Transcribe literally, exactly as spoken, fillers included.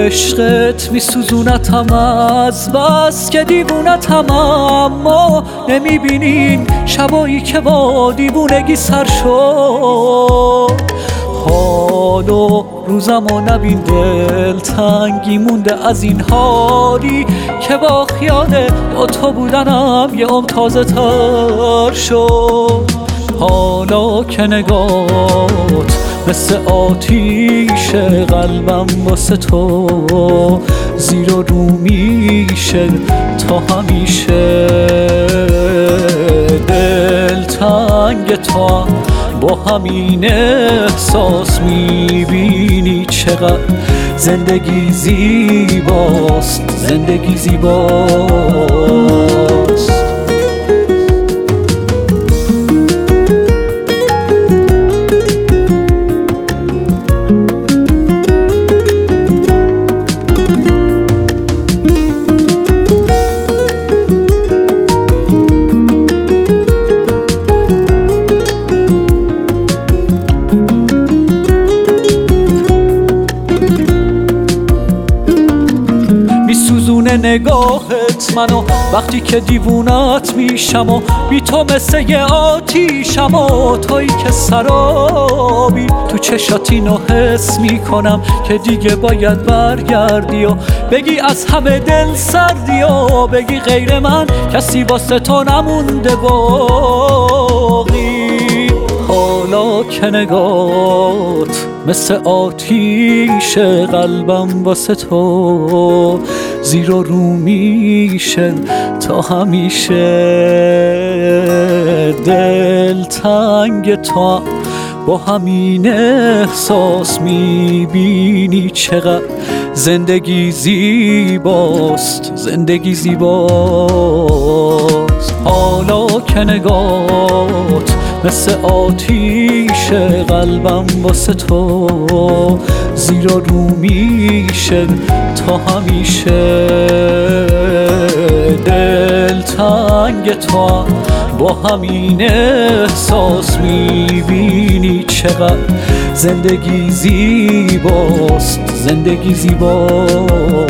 عشقت میسوزونتم از بس که دیوونتم، اما نمیبینین شبایی که با دیوونگی سر شد. حال و روزمو نبین، دل تنگی مونده از این حالی که با خیال با تو بودنم یه عمر تازه تر شد. حالا که نگات مثل آتیش قلبم واسه تو زیر و رو میشه تا همیشه. دل تنگ تو با همین احساس میبینی چقدر زندگی زیباست، زندگی زیباست. میسوزونه نگاهت منو وقتی که دیوونت میشم و بی تو مثل یه آتیشم و تویی که سرابی تو چشات اینو حس میکنم که دیگه باید برگردی و بگی از همه دل سردی و بگی غیر من کسی واسه تو نمونده باقی. حالا که نگات مثل آتیش قلبم واسه تو زیر و رو میشه تا همیشه. دل تنگ تو با همین احساس میبینی چقدر زندگی زیباست، زندگی زیباست. حالا که نگات مثل آتیش قلبم واسه تو زیر و رو میشه تا همیشه. دل تنگ تو با همین احساس میبینی چقدر زندگی زیباست، زندگی زیباست.